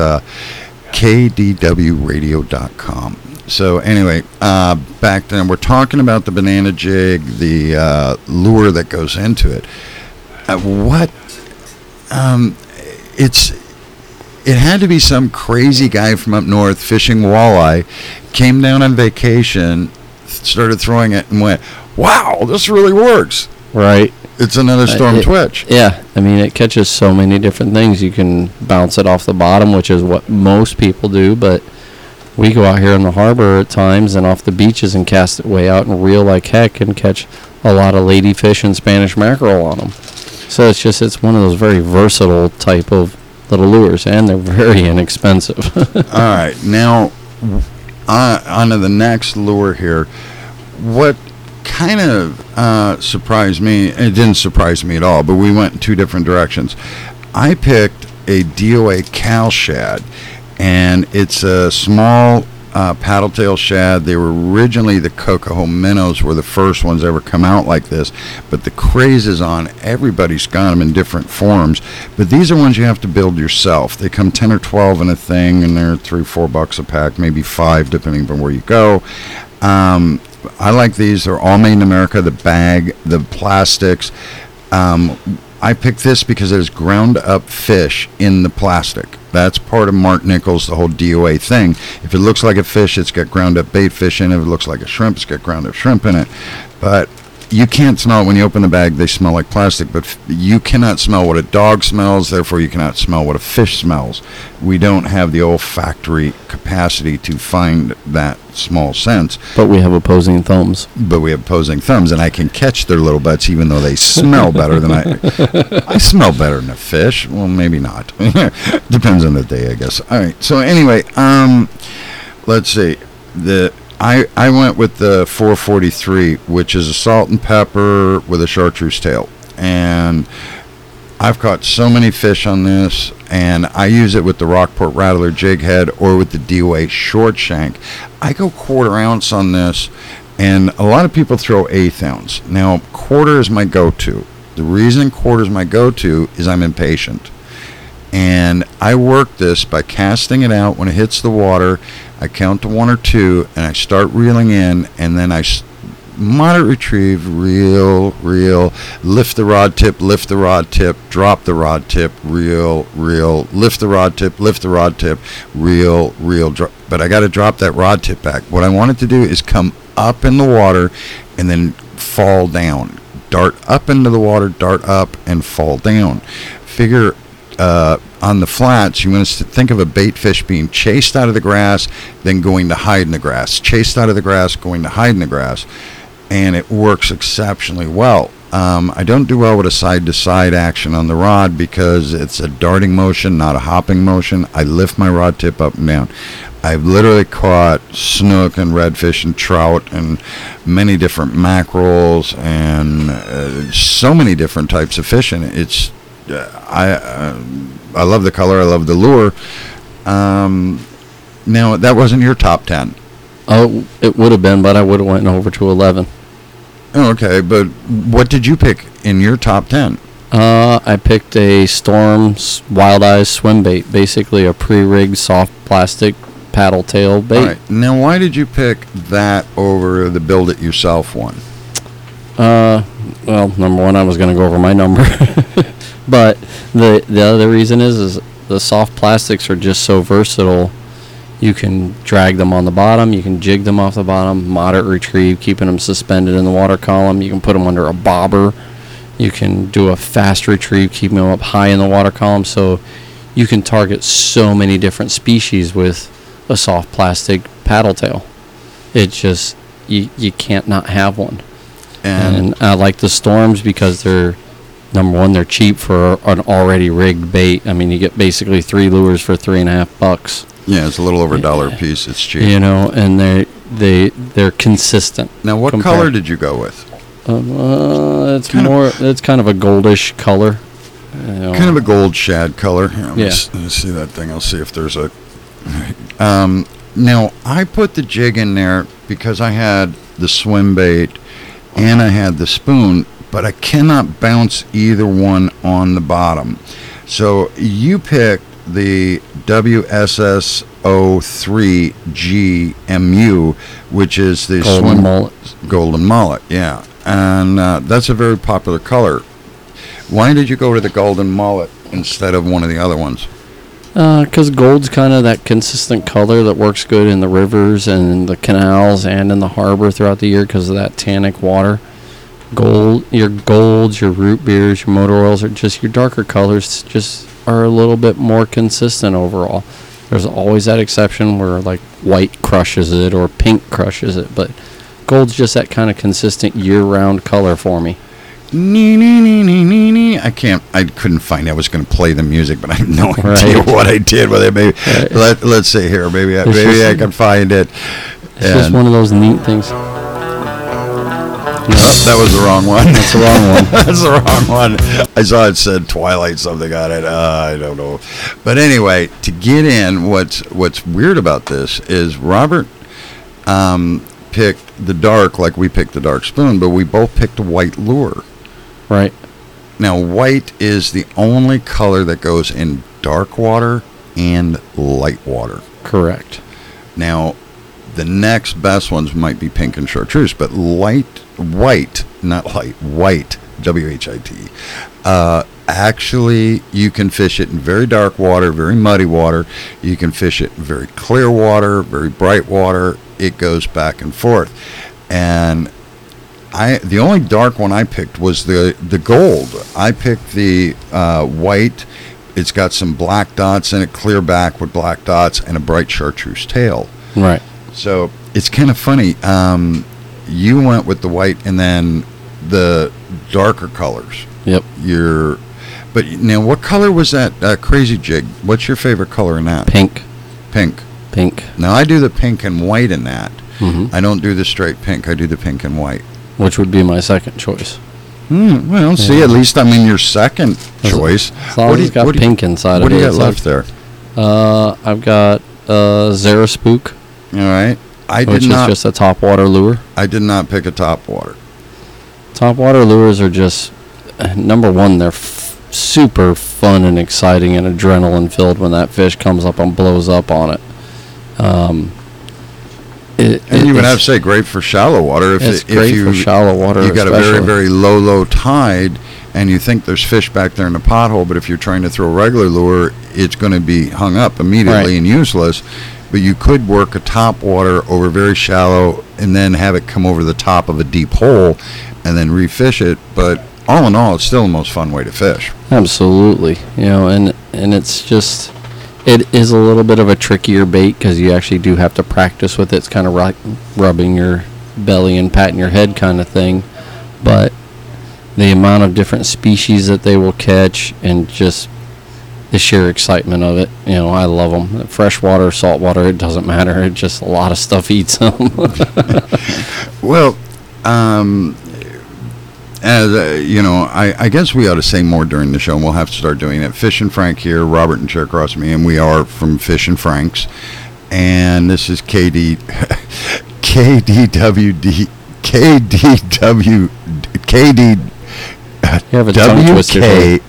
kdwradio.com. So anyway, back then, we're talking about the banana jig, the lure that goes into it. It had to be some crazy guy from up north fishing walleye, came down on vacation, started throwing it, and went, wow, this really works. Right. It's another storm twitch. Yeah. I mean, it catches so many different things. You can bounce it off the bottom, which is what most people do, but we go out here in the harbor at times and off the beaches and cast it way out and reel like heck and catch a lot of ladyfish and Spanish mackerel on them. So it's one of those very versatile type of little lures, and they're very inexpensive. All right, now on to the next lure here. What kind of surprised me, it didn't surprise me at all, but we went in two different directions. I picked a DOA Cal Shad, and it's a small paddle tail shad. They were originally the Cocoa minnows were the first ones ever come out like this, but the craze is on. Everybody's got them in different forms, but these are ones you have to build yourself. They come 10 or 12 in a thing, and they're $3-4 a pack, maybe 5 depending on where you go. I like these. They're all made in America. The bag, the plastics. I picked this because there's ground up fish in the plastic. That's part of Mark Nichols, the whole DOA thing. If it looks like a fish, it's got ground up bait fish in it. If it looks like a shrimp, it's got ground up shrimp in it. But you can't smell it when you open the bag. They smell like plastic, but you cannot smell what a dog smells. Therefore, you cannot smell what a fish smells. We don't have the olfactory capacity to find that small sense. But we have opposing thumbs. And I can catch their little butts even though they smell better than I smell better than a fish. Well, maybe not. Depends on the day, I guess. All right. So anyway, let's see. I went with the 443, which is a salt and pepper with a chartreuse tail. And I've caught so many fish on this, and I use it with the Rockport Rattler jig head or with the DOA short shank. I go 1/4 ounce on this, and a lot of people throw 1/8 ounce. Now, 1/4 is my go-to. The reason 1/4 is my go-to is I'm impatient. And I work this by casting it out when it hits the water. I count to 1 or 2, and I start reeling in, and then I moderate retrieve, reel, lift the rod tip, drop the rod tip, reel, lift the rod tip, reel, drop. But I got to drop that rod tip back. What I want it to do is come up in the water and then fall down. Dart up into the water, dart up, and fall down. Figure on the flats, you want to think of a bait fish being chased out of the grass, then going to hide in the grass. Chased out of the grass, going to hide in the grass. And it works exceptionally well. I don't do well with a side-to-side action on the rod because it's a darting motion, not a hopping motion. I lift my rod tip up and down. I've literally caught snook and redfish and trout and many different mackerels and so many different types of fish. And it's I love the color. I love the lure. Now, that wasn't your top 10. Oh, it would have been, but I would have went over to 11. Oh, okay, but what did you pick in your top 10? I picked a Storm's Wild Eyes swim bait, basically a pre-rigged soft plastic paddle tail bait. All right. Now, why did you pick that over the build it yourself one? Well, number one, I was going to go over my number. But the other reason is the soft plastics are just so versatile. You can drag them on the bottom. You can jig them off the bottom, moderate retrieve, keeping them suspended in the water column. You can put them under a bobber. You can do a fast retrieve, keeping them up high in the water column. So you can target so many different species with a soft plastic paddle tail. It just, you can't not have one. And I like the Storms because they're, number one, they're cheap for an already rigged bait. I mean, you get basically 3 lures for $3.50. Yeah, it's a little over $1 a piece. It's cheap. You know, and they're consistent. Now, what color did you go with? It's kind of a goldish color. You know. Kind of a gold shad color. Here, let me see that thing. I'll see if there's a. Now, I put the jig in there because I had the swim bait and I had the spoon, but I cannot bounce either one on the bottom. So you picked the WSS03 GMU, which is the Golden Mullet, yeah. And that's a very popular color. Why did you go to the Golden Mullet instead of one of the other ones? Because gold's kind of that consistent color that works good in the rivers and the canals and in the harbor throughout the year because of that tannic water. Your golds, your root beers, your motor oils are just your darker colors just are a little bit more consistent overall. There's always that exception where like white crushes it or pink crushes it, but gold's just that kind of consistent year-round color for me. I couldn't find I was going to play the music, but I have no idea what I did with it. Maybe let's see here. Maybe I can find it. It's just one of those neat things. Oh, that was the wrong one. That's the wrong one. That's the wrong one. I saw it said Twilight something on it. I don't know. But anyway, to get in, what's weird about this is Robert picked the dark like we picked the dark spoon, but we both picked a white lure. Right. Now, white is the only color that goes in dark water and light water. Correct. Now, the next best ones might be pink and chartreuse, but white, W-H-I-T. Actually, you can fish it in very dark water, very muddy water. You can fish it in very clear water, very bright water. It goes back and forth. And the only dark one I picked was the gold. I picked the white. It's got some black dots in it, clear back with black dots, and a bright chartreuse tail. Right. So it's kind of funny. You went with the white and then the darker colors. Yep. But now, what color was that crazy jig? What's your favorite color in that? Pink. Pink. Pink. Now, I do the pink and white in that. Mm-hmm. I don't do the straight pink. I do the pink and white. Which would be my second choice. Well, see, at least I'm in your second choice. As long as it's got pink inside of it. What do you got left there? I've got Zara Spook. All right. Which is just a topwater lure. I did not pick a topwater. Topwater lures are just, number one, they're super fun and exciting and adrenaline filled when that fish comes up and blows up on it. And you would have to say great for shallow water. It's great for shallow water. You got a very, very low tide, and you think there's fish back there in the pothole, but if you're trying to throw a regular lure, it's going to be hung up immediately and useless. But you could work a top water over very shallow and then have it come over the top of a deep hole and then refish it. But all in all, it's still the most fun way to fish. Absolutely. And it's just, it is a little bit of a trickier bait because you actually do have to practice with it. It's kind of rubbing your belly and patting your head kind of thing. But the amount of different species that they will catch and just the sheer excitement of it, I love them. Freshwater, saltwater, it doesn't matter. It just, a lot of stuff eats them. Well, I guess we ought to say more during the show, and we'll have to start doing it. Fish and Frank here, Robert and Chair across me, and we are from Fish and Frank's, and this is You have a tongue twister.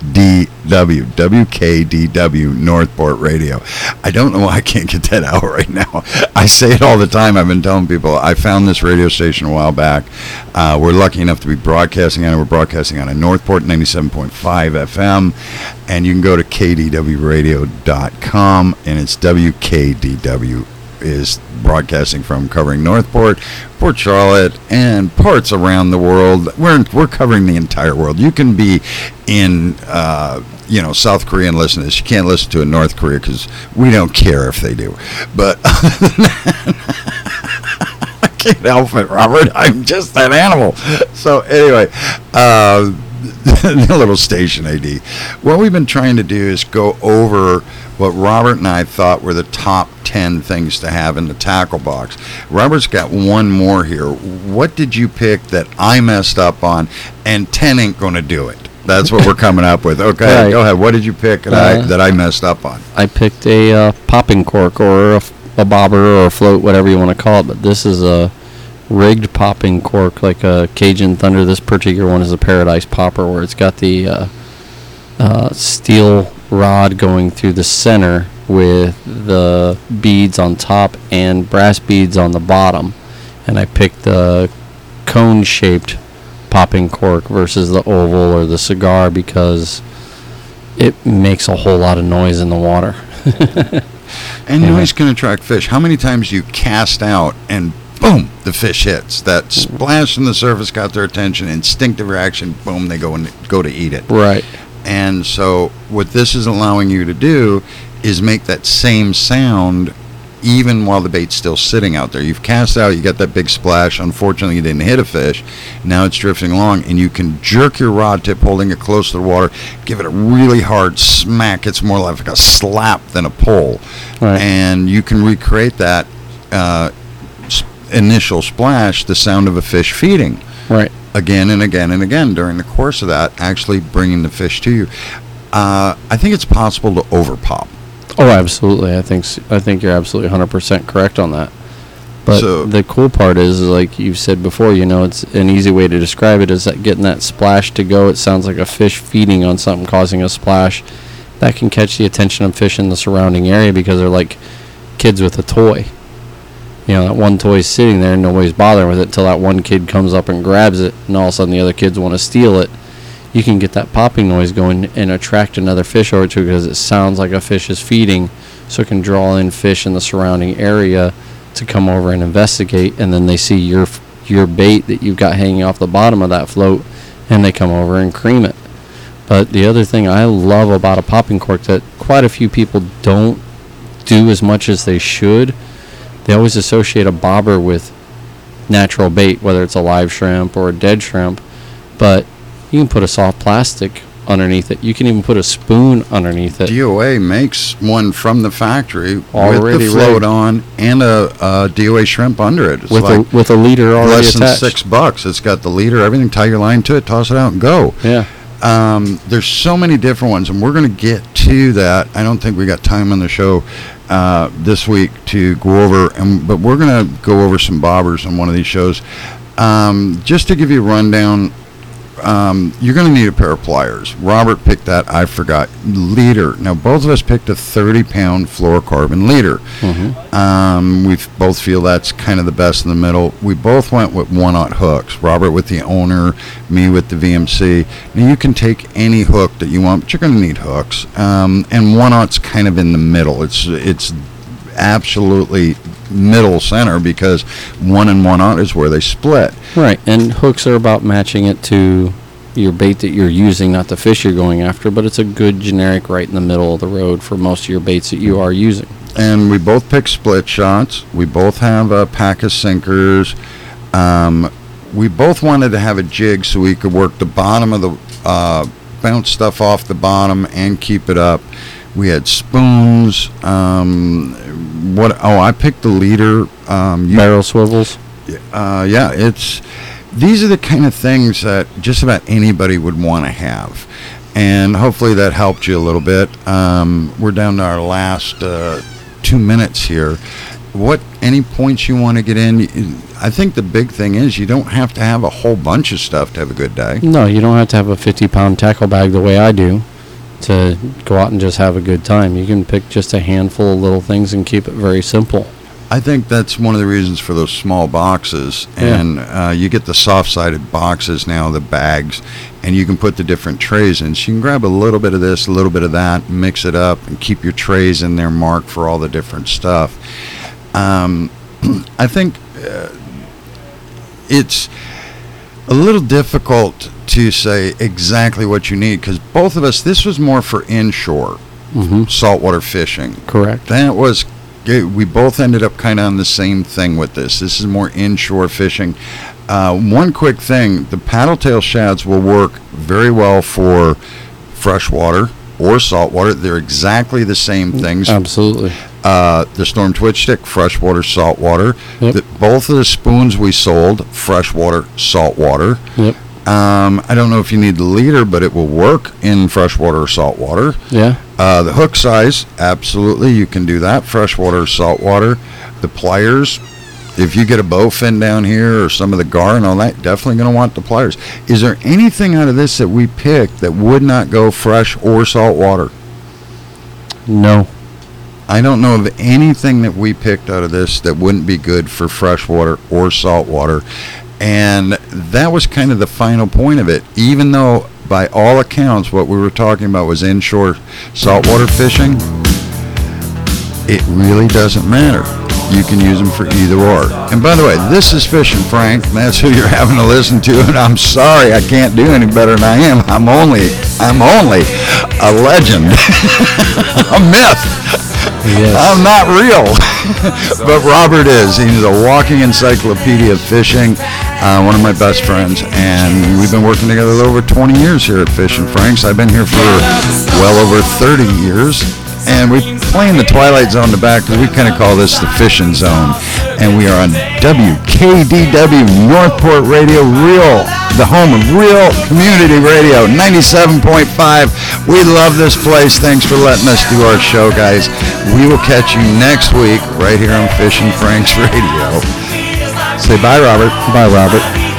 WKDW Northport Radio. I don't know why I can't get that out right now. I say it all the time. I've been telling people I found this radio station a while back. We're lucky enough to be broadcasting on it. We're broadcasting on a Northport 97.5 FM, and you can go to kdwradio.com, and it's WKDW is broadcasting from, covering Northport, Port Charlotte, and parts around the world. We're covering the entire world. You can be in South Korea and listen to this. You can't listen to it in North Korea because we don't care if they do. But other than that, I can't help it, Robert. I'm just that animal. So anyway, the little station AD. What we've been trying to do is go over what Robert and I thought were the top 10 things to have in the tackle box. Robert's got one more here. What did you pick that I messed up on? And 10 ain't going to do it. That's what we're coming up with. Okay, right. Go ahead. What did you pick that I messed up on? I picked a popping cork or a bobber or a float, whatever you want to call it. But this is a rigged popping cork like a Cajun Thunder. This particular one is a Paradise Popper, where it's got the steel rod going through the center with the beads on top and brass beads on the bottom. And I picked the cone-shaped popping cork versus the oval or the cigar because it makes a whole lot of noise in the water. And noise can attract fish. How many times you cast out and boom, the fish hits. That splash on the surface got their attention, instinctive reaction, boom, they go to eat it. Right. And so what this is allowing you to do is make that same sound even while the bait's still sitting out there. You've cast out, you got that big splash. Unfortunately, you didn't hit a fish. Now it's drifting along, and you can jerk your rod tip, holding it close to the water, give it a really hard smack. It's more like a slap than a pull. Right. And you can recreate that initial splash, the sound of a fish feeding. Right. Again and again and again during the course of that, actually bringing the fish to you. I think it's possible to overpop. Oh, absolutely. I think you're absolutely 100% correct on that. But So- the cool part is, like you've said before, it's an easy way to describe it is that getting that splash to go. It sounds like a fish feeding on something causing a splash. That can catch the attention of fish in the surrounding area because they're like kids with a toy. That one toy's sitting there and nobody's bothering with it till that one kid comes up and grabs it, and all of a sudden the other kids want to steal it. You can get that popping noise going and attract another fish over to it because it sounds like a fish is feeding, so it can draw in fish in the surrounding area to come over and investigate, and then they see your bait that you've got hanging off the bottom of that float, and they come over and cream it. But the other thing I love about a popping cork that quite a few people don't do as much as they should, they always associate a bobber with natural bait, whether it's a live shrimp or a dead shrimp, but you can put a soft plastic underneath it. You can even put a spoon underneath it. DOA makes one from the factory Already with the float rigged. on and a DOA shrimp under it. It's With a leader already less than attached. $6. It's got the leader, everything. Tie your line to it, toss it out, and go. Yeah. There's so many different ones, and we're going to get to that. I don't think we got time on the show this week to go over, but we're going to go over some bobbers on one of these shows. Just to give you a rundown, you're going to need a pair of pliers. Robert picked that. I forgot. Leader. Now, both of us picked a 30-pound fluorocarbon leader. Mm-hmm. We both feel that's kind of the best in the middle. We both went with 1/0 hooks. Robert with the owner, me with the VMC. Now, you can take any hook that you want, but you're going to need hooks. And 1/0's kind of in the middle. It's absolutely middle center because 1 and 1/0 is where they split. Right, and hooks are about matching it to your bait that you're using, not the fish you're going after, but it's a good generic right in the middle of the road for most of your baits that you are using. And we both picked split shots. We both have a pack of sinkers. We both wanted to have a jig so we could work the bottom of the bounce stuff off the bottom and keep it up. We had spoons. I picked the leader. Barrel swivels. Yeah, these are the kind of things that just about anybody would want to have, and hopefully that helped you a little bit. We're down to our last 2 minutes here. Any points you want to get in? I think the big thing is you don't have to have a whole bunch of stuff to have a good day. No, you don't have to have a 50-pound tackle bag the way I do to go out and just have a good time. You can pick just a handful of little things and keep it very simple. I think that's one of the reasons for those small boxes. And you get the soft-sided boxes now, the bags, and you can put the different trays in. So you can grab a little bit of this, a little bit of that, mix it up, and keep your trays in there marked for all the different stuff. I think it's a little difficult to say exactly what you need because both of us, this was more for inshore saltwater fishing. Correct. We both ended up kind of on the same thing with this. This is more inshore fishing. One quick thing, the paddle-tail shads will work very well for freshwater or saltwater. They're exactly the same things. Absolutely. The Storm Twitch Stick, freshwater, saltwater. Yep. Both of the spoons we sold, freshwater, saltwater. Yep. I don't know if you need the leader, but it will work in freshwater or saltwater. Yeah. The hook size, absolutely, you can do that, freshwater or saltwater. The pliers, if you get a bowfin down here or some of the gar and all that, definitely going to want the pliers. Is there anything out of this that we picked that would not go fresh or saltwater? No. I don't know of anything that we picked out of this that wouldn't be good for freshwater or saltwater. And that was kind of the final point of it. Even though, by all accounts, what we were talking about was inshore saltwater fishing, it really doesn't matter. you can use them for either or. And by the way, this is Fishin' Frank. That's who you're having to listen to, and I'm sorry I can't do any better than I am. I'm only a legend, a myth. Yes. I'm not real. But Robert is. He's a walking encyclopedia of fishing, one of my best friends, and we've been working together over 20 years here at Fishin' Franks. I've been here for well over 30 years, and we play in the Twilight Zone in the back because we kind of call this the fishing zone, and we are on WKDW Northport Radio, the home of real community radio, 97.5. We love this place. Thanks for letting us do our show, guys. We will catch you next week right here on Fishin' Franks Radio. Say bye, Robert. Bye, Robert.